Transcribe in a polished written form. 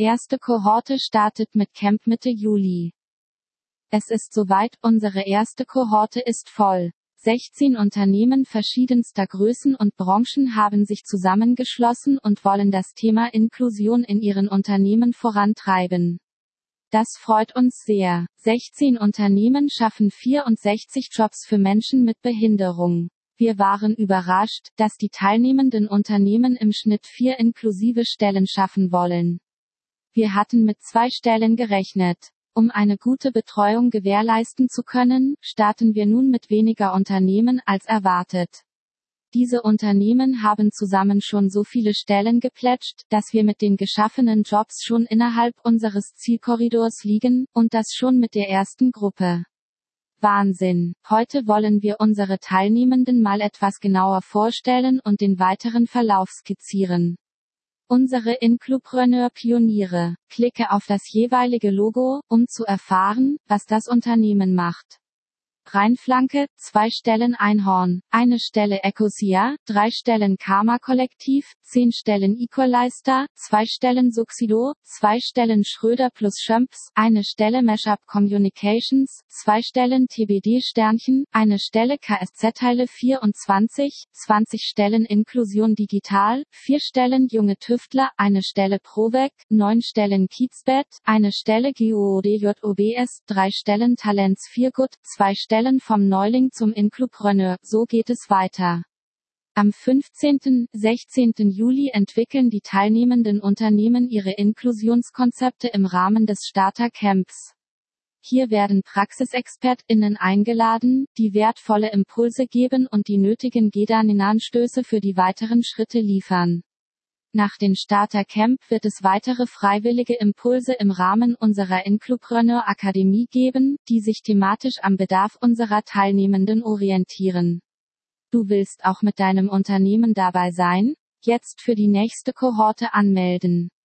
Erste Kohorte startet mit Camp Mitte Juli. Es ist soweit, unsere erste Kohorte ist voll. 16 Unternehmen verschiedenster Größen und Branchen haben sich zusammengeschlossen und wollen das Thema Inklusion in ihren Unternehmen vorantreiben. Das freut uns sehr. 16 Unternehmen schaffen 64 Jobs für Menschen mit Behinderung. Wir waren überrascht, dass die teilnehmenden Unternehmen im Schnitt 4 inklusive Stellen schaffen wollen. Wir hatten mit 2 Stellen gerechnet. Um eine gute Betreuung gewährleisten zu können, starten wir nun mit weniger Unternehmen als erwartet. Diese Unternehmen haben zusammen schon so viele Stellen geplätscht, dass wir mit den geschaffenen Jobs schon innerhalb unseres Zielkorridors liegen, und das schon mit der ersten Gruppe. Wahnsinn! Heute wollen wir unsere Teilnehmenden mal etwas genauer vorstellen und den weiteren Verlauf skizzieren. Unsere Inklupreneur-Pioniere. Klicke auf das jeweilige Logo, um zu erfahren, was das Unternehmen macht. Rheinflanke, 2 Stellen Einhorn, 1 Stelle Ecosia, 3 Stellen Karma Kollektiv, 10 Stellen Equalizer, 2 Stellen Suxido, 2 Stellen Schröder plus Schömpfs, 1 Stelle Mashup Communications, 2 Stellen TBD Sternchen, 1 Stelle KSZ Teile 24, 20 Stellen Inklusion Digital, 4 Stellen Junge Tüftler, 1 Stelle Provec, 9 Stellen Kiezbett, 1 Stelle GUODJOBS, 3 Stellen Talents 4 Good, 2 Stellen vom Neuling zum Inklupreneur, so geht es weiter. Am 15. 16. Juli entwickeln die teilnehmenden Unternehmen ihre Inklusionskonzepte im Rahmen des Starter-Camps. Hier werden PraxisexpertInnen eingeladen, die wertvolle Impulse geben und die nötigen Gedankenstöße für die weiteren Schritte liefern. Nach dem Starter-Camp wird es weitere freiwillige Impulse im Rahmen unserer Inklupreneur-Akademie geben, die sich thematisch am Bedarf unserer Teilnehmenden orientieren. Du willst auch mit deinem Unternehmen dabei sein? Jetzt für die nächste Kohorte anmelden.